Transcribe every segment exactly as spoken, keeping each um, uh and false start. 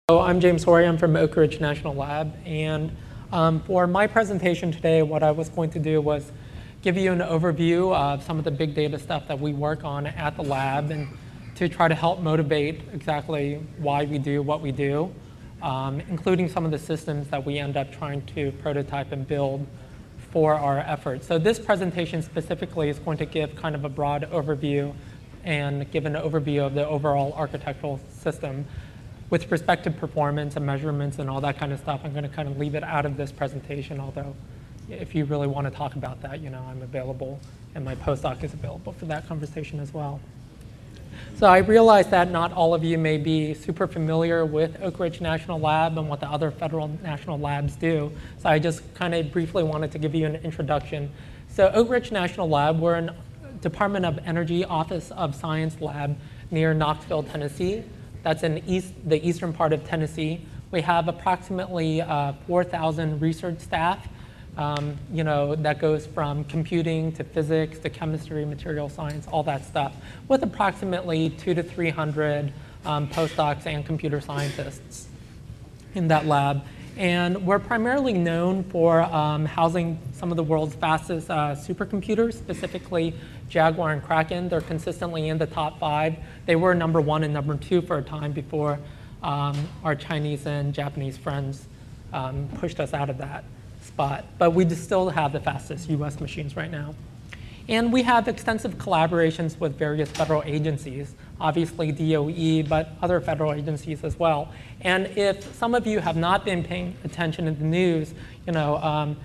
So I'm James Hoary. I'm from Oak Ridge National Lab, and um, for my presentation today, what I was going to do was give you an overview of some of the big data stuff that we work on at the lab, and to try to help motivate exactly why we do what we do, um, including some of the systems that we end up trying to prototype and build for our efforts. So this presentation specifically is going to give kind of a broad overview and give an overview of the overall architectural system. With respect to performance and measurements and all that kind of stuff, I'm going to kind of leave it out of this presentation, although if you really want to talk about that, you know, I'm available, and my postdoc is available for that conversation as well. So I realize that not all of you may be super familiar with Oak Ridge National Lab and what the other federal national labs do, so I just kind of briefly wanted to give you an introduction. So Oak Ridge National Lab, we're a Department of Energy Office of Science lab near Knoxville, Tennessee. That's in east, the eastern part of Tennessee. We have approximately uh, four thousand research staff. Um, you know, that goes from computing to physics to chemistry, material science, all that stuff, with approximately two to three hundred um, postdocs and computer scientists in that lab. And we're primarily known for um, housing some of the world's fastest uh, supercomputers, specifically Jaguar and Kraken. They're consistently in the top five. They were number one and number two for a time before um, our Chinese and Japanese friends um, pushed us out of that spot. But we still have the fastest U S machines right now. And we have extensive collaborations with various federal agencies, obviously D O E, but other federal agencies as well. And if some of you have not been paying attention in the news, you know, um,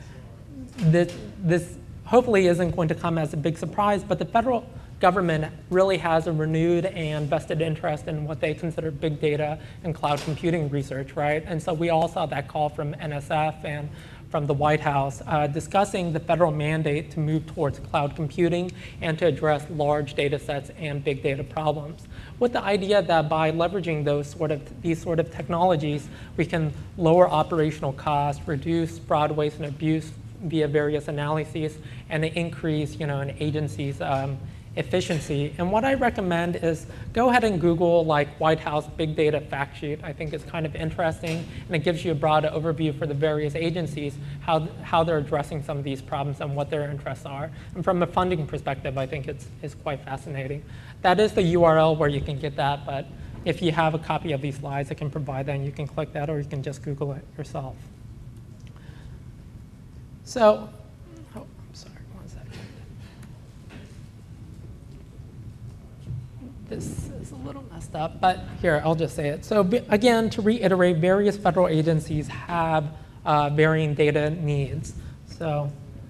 this, this hopefully isn't going to come as a big surprise, but the federal government really has a renewed and vested interest in what they consider big data and cloud computing research, right? And so we all saw that call from N S F and from the White House uh, discussing the federal mandate to move towards cloud computing and to address large data sets and big data problems, with the idea that by leveraging those sort of, these sort of technologies, we can lower operational costs, reduce fraud, waste, and abuse via various analyses, and increase, you know, an agency's um, efficiency. And what I recommend is go ahead and Google like White House Big Data Fact Sheet. I think it's kind of interesting, and it gives you a broad overview for the various agencies, how, how they're addressing some of these problems and what their interests are. And from a funding perspective, I think it's, it's quite fascinating. That is the U R L where you can get that, but if you have a copy of these slides, I can provide that, and you can click that, or you can just Google it yourself. So, oh, I'm sorry, one second. This is a little messed up, but here, I'll just say it. So again, to reiterate, various federal agencies have uh, varying data needs. So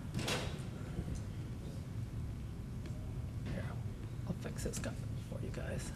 here, I'll fix this guy for you guys.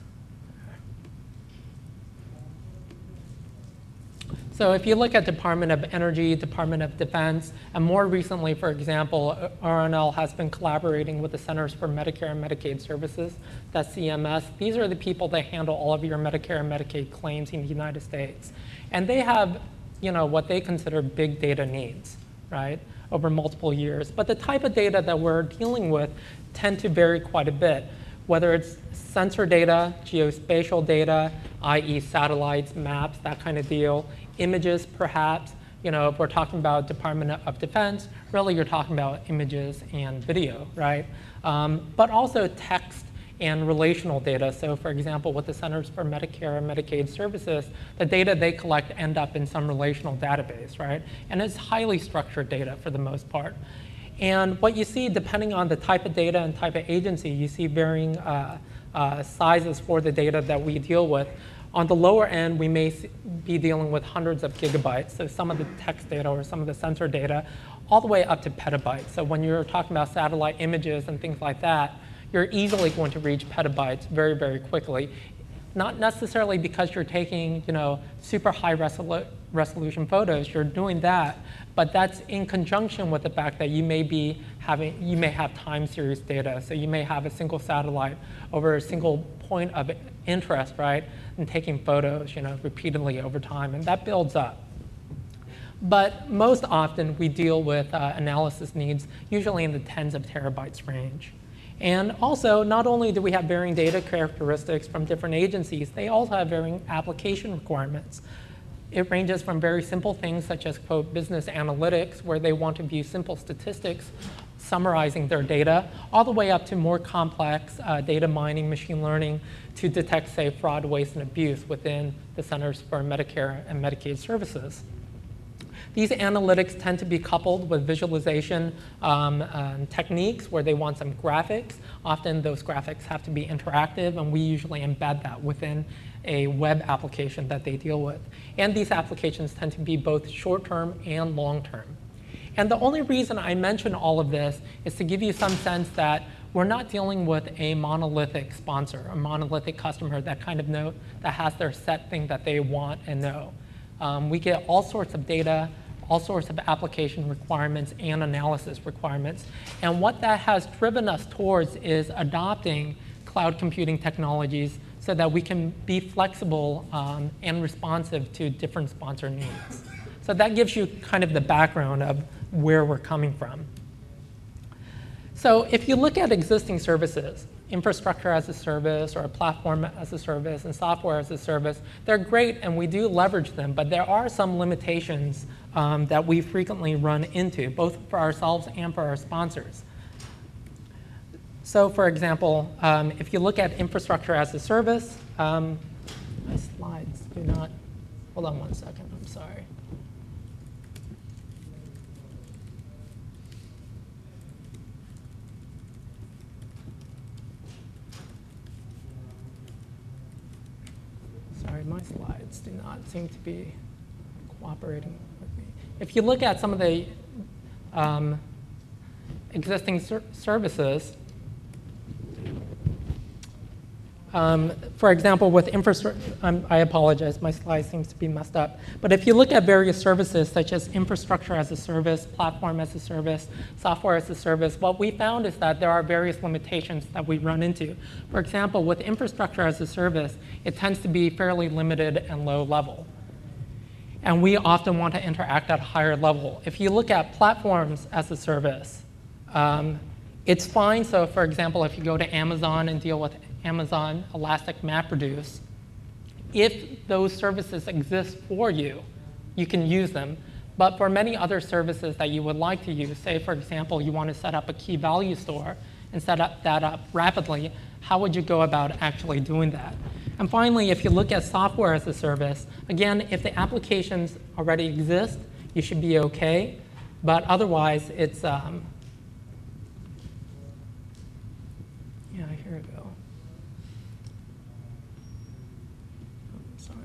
So if you look at Department of Energy, Department of Defense, and more recently, for example, R N L has been collaborating with the Centers for Medicare and Medicaid Services, that's C M S. These are the people that handle all of your Medicare and Medicaid claims in the United States. And they have, you know, what they consider big data needs, right, over multiple years. But the type of data that we're dealing with tend to vary quite a bit, whether it's sensor data, geospatial data, that is satellites, maps, that kind of deal, images perhaps. You know, if we're talking about Department of Defense, really you're talking about images and video, right? Um, but also text and relational data. So for example, with the Centers for Medicare and Medicaid Services, the data they collect end up in some relational database, right? And it's highly structured data for the most part. And what you see, depending on the type of data and type of agency, you see varying uh, uh, sizes for the data that we deal with. On the lower end, we may be dealing with hundreds of gigabytes, so some of the text data or some of the sensor data, all the way up to petabytes. So when you're talking about satellite images and things like that, you're easily going to reach petabytes very, very quickly. Not necessarily because you're taking, you know, super high resolu resolution photos, you're doing that, but that's in conjunction with the fact that you may be having, you may have time series data. So you may have a single satellite over a single point of interest, right? And taking photos, you know, repeatedly over time, and that builds up. But most often we deal with uh, analysis needs, usually in the tens of terabytes range. And also, not only do we have varying data characteristics from different agencies, they also have varying application requirements. it ranges from very simple things such as, quote, business analytics, where they want to view simple statistics summarizing their data, all the way up to more complex uh, data mining, machine learning to detect, say, fraud, waste, and abuse within the Centers for Medicare and Medicaid Services. These analytics tend to be coupled with visualization um, um, techniques where they want some graphics. Often those graphics have to be interactive, and we usually embed that within a web application that they deal with. And these applications tend to be both short-term and long-term. And the only reason I mention all of this is to give you some sense that we're not dealing with a monolithic sponsor, a monolithic customer that kind of know, that has their set thing that they want and know. Um, we get all sorts of data, all sorts of application requirements and analysis requirements. And what that has driven us towards is adopting cloud computing technologies so that we can be flexible um, and responsive to different sponsor needs. So that gives you kind of the background of where we're coming from. So if you look at existing services, infrastructure as a service or a platform as a service and software as a service, they're great and we do leverage them, but there are some limitations um, that we frequently run into, both for ourselves and for our sponsors. So for example, um, if you look at infrastructure as a service, um, my slides do not, hold on one second, I'm sorry. Sorry, my slides do not seem to be cooperating with me. If you look at some of the um, existing ser services, um, for example, with infrastructure, um, I apologize, my slide seems to be messed up. But if you look at various services such as infrastructure as a service, platform as a service, software as a service, what we found is that there are various limitations that we run into. For example, with infrastructure as a service, it tends to be fairly limited and low level. And we often want to interact at a higher level. If you look at platforms as a service, um, it's fine. So for example, if you go to Amazon and deal with Amazon Elastic MapReduce, if those services exist for you, you can use them. But for many other services that you would like to use, say for example, you want to set up a key value store and set up that up rapidly, how would you go about actually doing that? And finally, if you look at software as a service, again, if the applications already exist, you should be okay. But otherwise, it's, um, yeah, here we go. I'm sorry.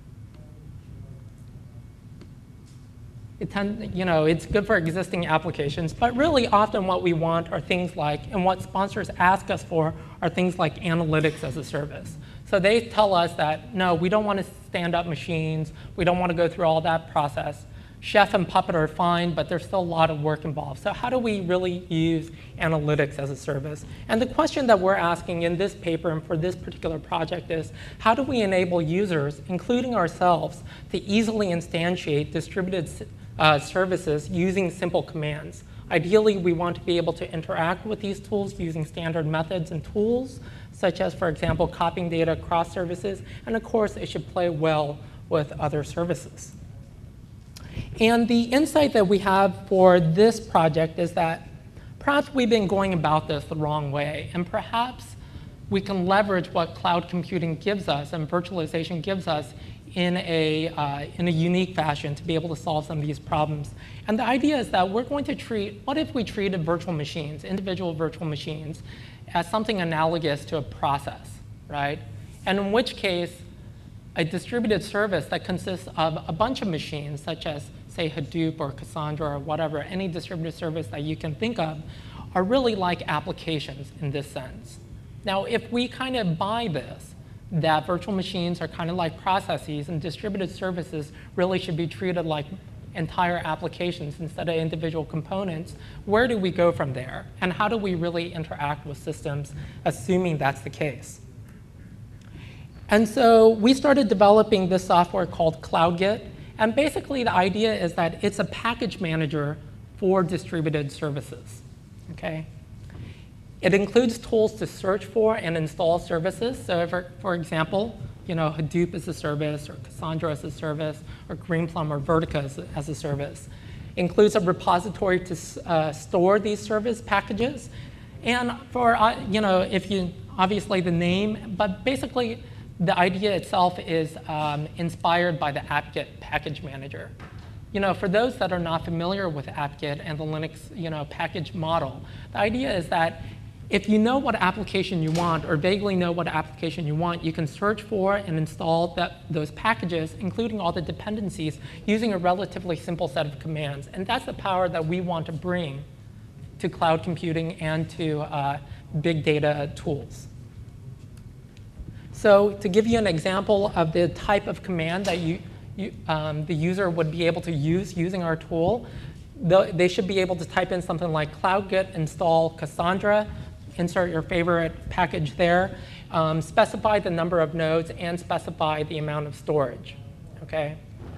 It tend, you know, it's good for existing applications, but really often what we want are things like, and what sponsors ask us for are things like analytics as a service. So they tell us that, no, we don't want to stand up machines. We don't want to go through all that process. Chef and Puppet are fine, but there's still a lot of work involved. So how do we really use analytics as a service? And the question that we're asking in this paper and for this particular project is, how do we enable users, including ourselves, to easily instantiate distributed uh, services using simple commands? Ideally, we want to be able to interact with these tools using standard methods and tools, such as, for example, copying data across services. And of course, it should play well with other services. And the insight that we have for this project is that perhaps we've been going about this the wrong way. And perhaps we can leverage what cloud computing gives us and virtualization gives us in a, uh, in a unique fashion to be able to solve some of these problems. And the idea is that we're going to treat, what if we treated virtual machines, individual virtual machines, as something analogous to a process, right? And in which case, a distributed service that consists of a bunch of machines, such as, say, Hadoop or Cassandra or whatever, any distributed service that you can think of, are really like applications in this sense. Now, if we kind of buy this, that virtual machines are kind of like processes and distributed services really should be treated like entire applications instead of individual components, where do we go from there? And how do we really interact with systems, assuming that's the case? And so we started developing this software called CloudGit. And basically, the idea is that it's a package manager for distributed services. Okay? It includes tools to search for and install services. So, for, for example, you know, Hadoop as a service, or Cassandra as a service, or Greenplum or Vertica as a, as a service. Includes a repository to uh, store these service packages. And for, uh, you know, if you, obviously the name, but basically the idea itself is um, inspired by the apt-get package manager. You know, for those that are not familiar with apt-get and the Linux, you know, package model, the idea is that if you know what application you want, or vaguely know what application you want, you can search for and install that, those packages, including all the dependencies, using a relatively simple set of commands. And that's the power that we want to bring to cloud computing and to uh, big data tools. So to give you an example of the type of command that you, you, um, the user would be able to use using our tool, they should be able to type in something like CloudGit install Cassandra, insert your favorite package there, um, specify the number of nodes, and specify the amount of storage. Okay.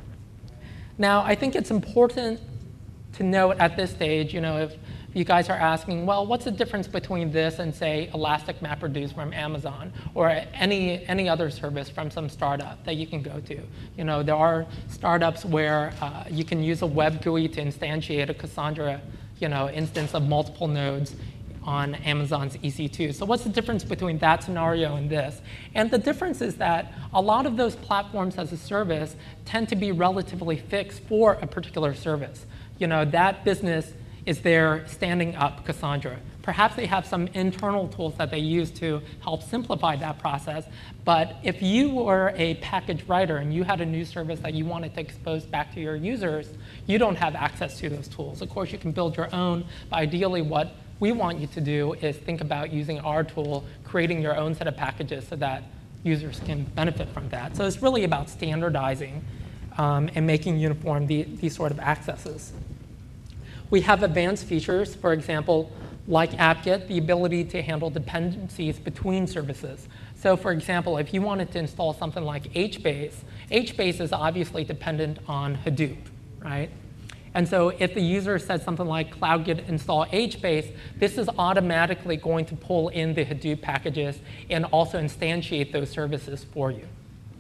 Now, I think it's important to note at this stage, you know, if you guys are asking, well, what's the difference between this and, say, Elastic MapReduce from Amazon, or any, any other service from some startup that you can go to? You know, there are startups where uh, you can use a web G U I to instantiate a Cassandra, you know, instance of multiple nodes on Amazon's E C two. So what's the difference between that scenario and this? And the difference is that a lot of those platforms as a service tend to be relatively fixed for a particular service. You know, that business is there standing up Cassandra. Perhaps they have some internal tools that they use to help simplify that process. But if you were a package writer and you had a new service that you wanted to expose back to your users, you don't have access to those tools. Of course, you can build your own, but ideally what we want you to do is think about using our tool, creating your own set of packages so that users can benefit from that. So it's really about standardizing um, and making uniform the, these sort of accesses. We have advanced features, for example, like apt-get, the ability to handle dependencies between services. So for example, if you wanted to install something like H base, H base is obviously dependent on Hadoop, right? And so if the user says something like CloudGit install H base, this is automatically going to pull in the Hadoop packages and also instantiate those services for you.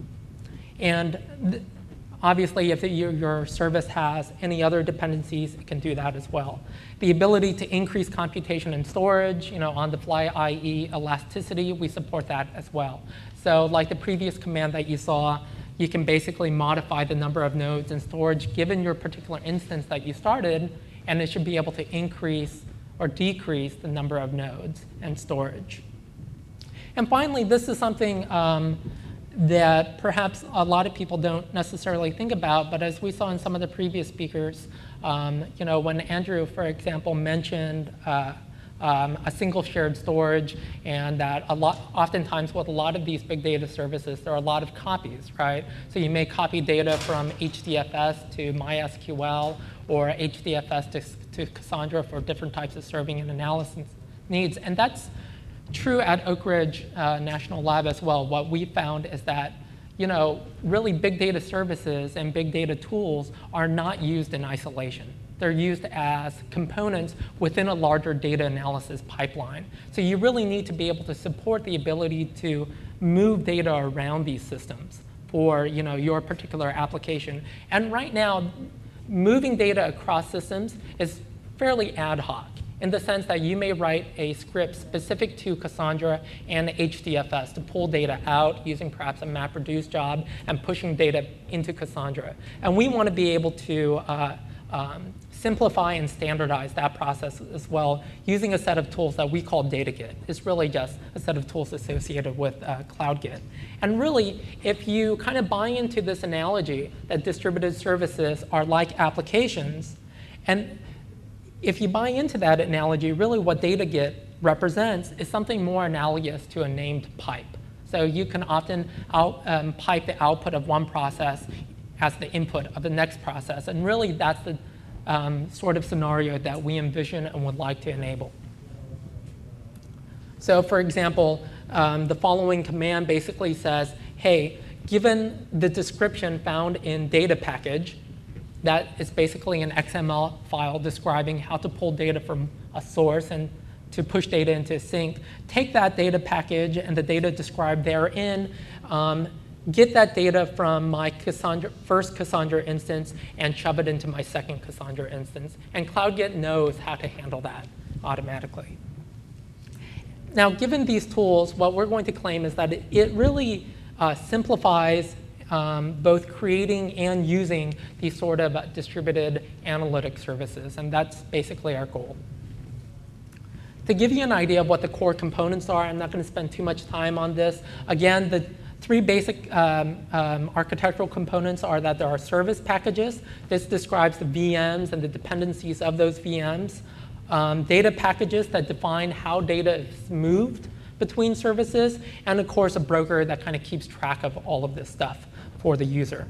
And th obviously, if your, your service has any other dependencies, it can do that as well. The ability to increase computation and storage, you know, on the fly, that is elasticity, we support that as well. So like the previous command that you saw, you can basically modify the number of nodes and storage given your particular instance that you started, and it should be able to increase or decrease the number of nodes and storage. And finally, this is something um, that perhaps a lot of people don't necessarily think about, but as we saw in some of the previous speakers, um, you know, when Andrew, for example, mentioned uh, um, a single shared storage, and that a lot, oftentimes with a lot of these big data services, there are a lot of copies, right? So you may copy data from H D F S to MySQL, or H D F S to, to Cassandra for different types of serving and analysis needs, and that's true at Oak Ridge uh, National Lab as well. What we found is that, you know, really big data services and big data tools are not used in isolation. They're used as components within a larger data analysis pipeline. So you really need to be able to support the ability to move data around these systems for, you know, your particular application. And right now, moving data across systems is fairly ad hoc, in the sense that you may write a script specific to Cassandra and H D F S to pull data out using perhaps a MapReduce job and pushing data into Cassandra. And we want to be able to uh, um, simplify and standardize that process as well using a set of tools that we call DataGit. It's really just a set of tools associated with uh, CloudGit. And really, if you kind of buy into this analogy that distributed services are like applications, and if you buy into that analogy, really what DataGit represents is something more analogous to a named pipe. So you can often out, um, pipe the output of one process as the input of the next process. And really, that's the um, sort of scenario that we envision and would like to enable. So for example, um, the following command basically says, hey, given the description found in data package, that is basically an X M L file describing how to pull data from a source and to push data into a sink. Take that data package and the data described therein, um, get that data from my Cassandra, first Cassandra instance and shove it into my second Cassandra instance. And CloudGit knows how to handle that automatically. Now, given these tools, what we're going to claim is that it, it really uh, simplifies um, both creating and using these sort of distributed analytic services. And that's basically our goal. To give you an idea of what the core components are, I'm not going to spend too much time on this. Again, the three basic um, um, architectural components are that there are service packages. This describes the V Ms and the dependencies of those V Ms. Um, data packages that define how data is moved between services. And of course, a broker that kind of keeps track of all of this stuff for the user.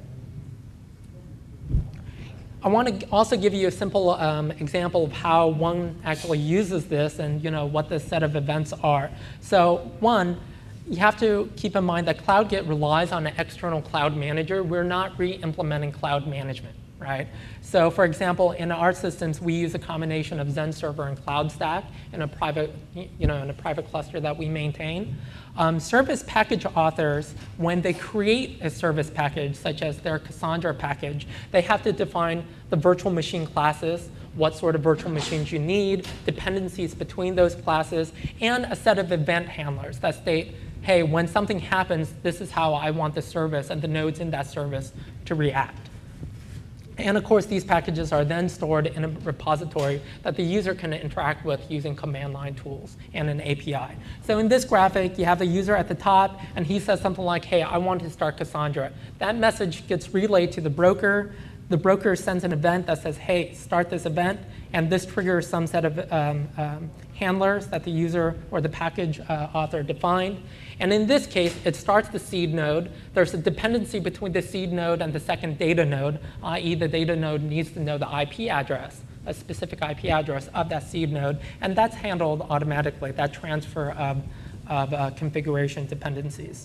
I want to also give you a simple um, example of how one actually uses this and you know, what the set of events are. So one, you have to keep in mind that CloudGit relies on an external cloud manager. We're not re-implementing cloud management, right? So for example, in our systems, we use a combination of Zen Server and CloudStack in a private, you know, in a private cluster that we maintain. Um, service package authors, when they create a service package, such as their Cassandra package, they have to define the virtual machine classes, what sort of virtual machines you need, dependencies between those classes, and a set of event handlers that state, hey, when something happens, this is how I want the service and the nodes in that service to react. And of course, these packages are then stored in a repository that the user can interact with using command line tools and an A P I. So in this graphic, you have the user at the top, and he says something like, hey, I want to start Cassandra. That message gets relayed to the broker. The broker sends an event that says, hey, start this event. And this triggers some set of um, um, handlers that the user or the package uh, author defined. And in this case, it starts the seed node. There's a dependency between the seed node and the second data node, that is the data node needs to know the I P address, a specific I P address of that seed node. And that's handled automatically, that transfer of, of uh, configuration dependencies.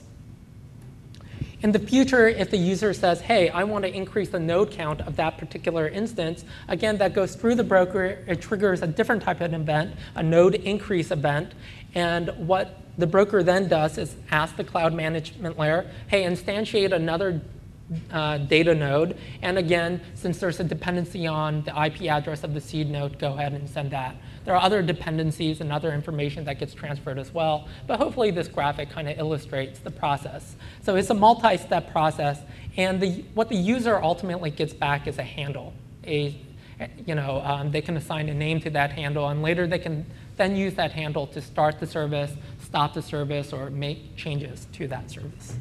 In the future, if the user says, hey, I want to increase the node count of that particular instance, again, that goes through the broker. It triggers a different type of event, a node increase event. And what the broker then does is ask the cloud management layer, hey, instantiate another uh, data node. And again, since there's a dependency on the I P address of the seed node, go ahead and send that. There are other dependencies and other information that gets transferred as well. But hopefully this graphic kind of illustrates the process. So it's a multi-step process. And the, what the user ultimately gets back is a handle. A, you know, um, they can assign a name to that handle. And later they can then use that handle to start the service, stop the service, or make changes to that service.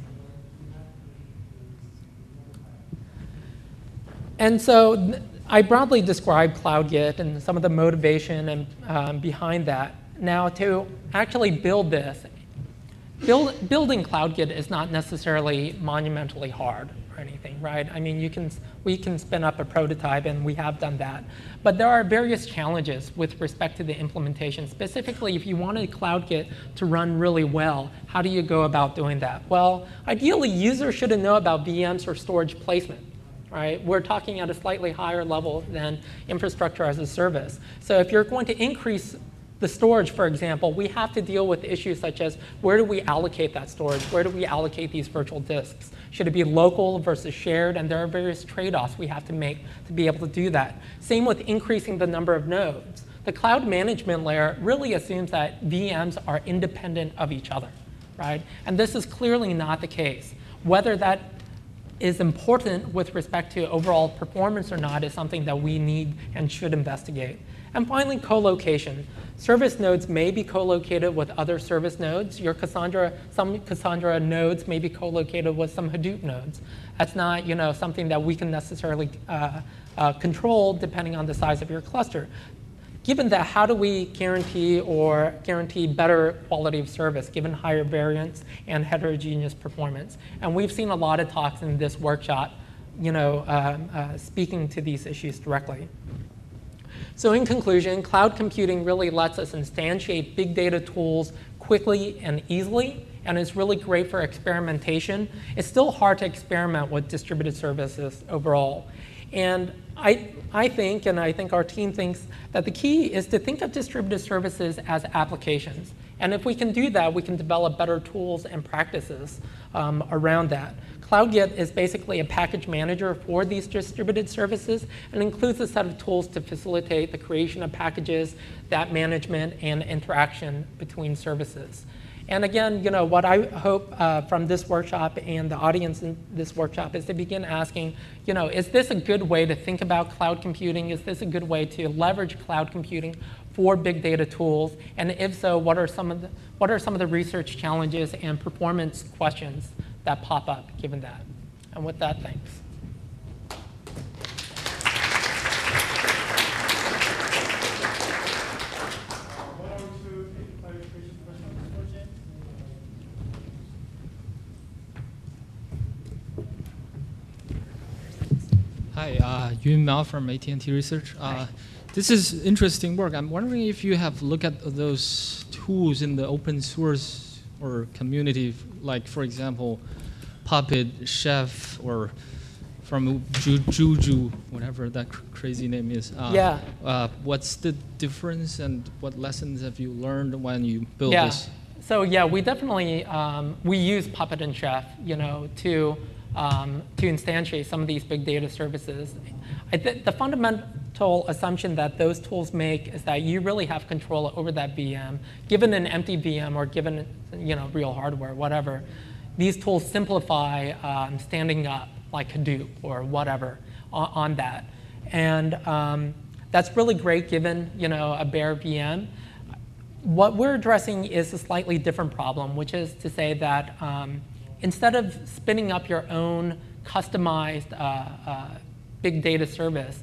And so I broadly described CloudGit and some of the motivation and, um, behind that. Now, to actually build this, build, building CloudGit is not necessarily monumentally hard or anything, right? I mean, you can, we can spin up a prototype, and we have done that. But there are various challenges with respect to the implementation. Specifically, if you wanted CloudGit to run really well, how do you go about doing that? Well, ideally, users shouldn't know about V Ms or storage placement. Right? We're talking at a slightly higher level than infrastructure as a service. So if you're going to increase the storage, for example, we have to deal with issues such as where do we allocate that storage? Where do we allocate these virtual disks? Should it be local versus shared? And there are various trade-offs we have to make to be able to do that. Same with increasing the number of nodes. The cloud management layer really assumes that V Ms are independent of each other, right? And this is clearly not the case. Whether that is important with respect to overall performance or not is something that we need and should investigate. And finally, co-location. Service nodes may be co-located with other service nodes. Your Cassandra, some Cassandra nodes may be co-located with some Hadoop nodes. That's not, you know, something that we can necessarily uh, uh, control depending on the size of your cluster. Given that, how do we guarantee or guarantee better quality of service given higher variance and heterogeneous performance? And we've seen a lot of talks in this workshop, you know, uh, uh, speaking to these issues directly. So in conclusion, cloud computing really lets us instantiate big data tools quickly and easily, and it's really great for experimentation. It's still hard to experiment with distributed services overall. And I, I think, and I think our team thinks, that the key is to think of distributed services as applications. And if we can do that, we can develop better tools and practices um, around that. CloudGit is basically a package manager for these distributed services and includes a set of tools to facilitate the creation of packages, that management, and interaction between services. And again, you know, what I hope uh, from this workshop and the audience in this workshop is to begin asking, you know, is this a good way to think about cloud computing? Is this a good way to leverage cloud computing for big data tools? And if so, what are some of the, what are some of the research challenges and performance questions that pop up given that? And with that, thanks. Hi, uh, Yun Mao from A T and T Research. Uh, this is interesting work. I'm wondering if you have looked at those tools in the open source or community, like, for example, Puppet, Chef, or from Ju Juju, whatever that cr crazy name is. Uh, yeah. Uh, what's the difference, and what lessons have you learned when you build yeah. this? So yeah, we definitely um, we use Puppet and Chef, you know, to um, to instantiate some of these big data services. I th the fundamental assumption that those tools make is that you really have control over that V M, given an empty V M or given, you know, real hardware, whatever. These tools simplify um, standing up like Hadoop or whatever on, on that. And um, that's really great given, you know, a bare V M. What we're addressing is a slightly different problem, which is to say that um, instead of spinning up your own customized uh, uh, big data service,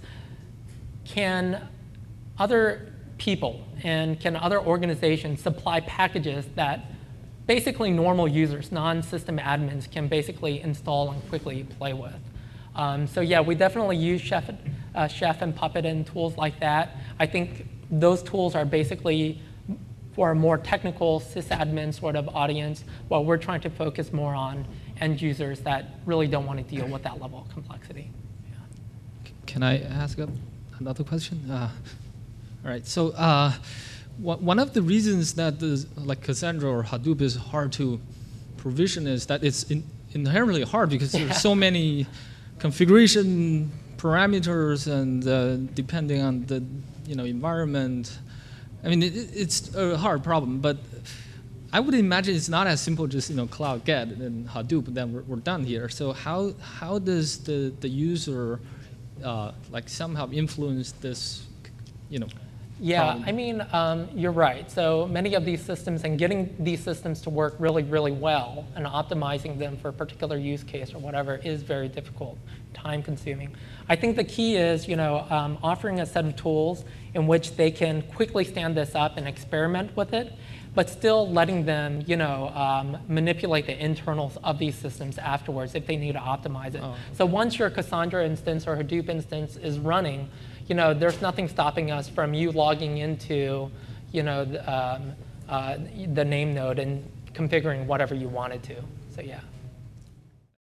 can other people and can other organizations supply packages that basically normal users, non-system admins, can basically install and quickly play with? Um, so yeah, we definitely use Chef, uh, Chef and Puppet and tools like that. I think those tools are basically for a more technical sysadmin sort of audience, while we're trying to focus more on end users that really don't want to deal with that level of complexity. Yeah. Can I ask a, another question? Uh, all right, so uh, one of the reasons that the, like Cassandra or Hadoop is hard to provision is that it's in, inherently hard because yeah. there's so many configuration parameters, and uh, depending on the you know environment. I mean, it, it's a hard problem, but I would imagine it's not as simple just you know CloudGet and Hadoop, and then we're, we're done here. So how how does the the user uh, like somehow influence this, you know? Yeah, problem? I mean, um, you're right. So many of these systems, and getting these systems to work really, really well and optimizing them for a particular use case or whatever is very difficult, time-consuming. I think the key is, you know, um, offering a set of tools in which they can quickly stand this up and experiment with it, but still letting them, you know, um, manipulate the internals of these systems afterwards if they need to optimize it. Oh. So once your Cassandra instance or Hadoop instance is running, you know, there's nothing stopping us from you logging into, you know, the, um, uh, the name node and configuring whatever you wanted to. So yeah.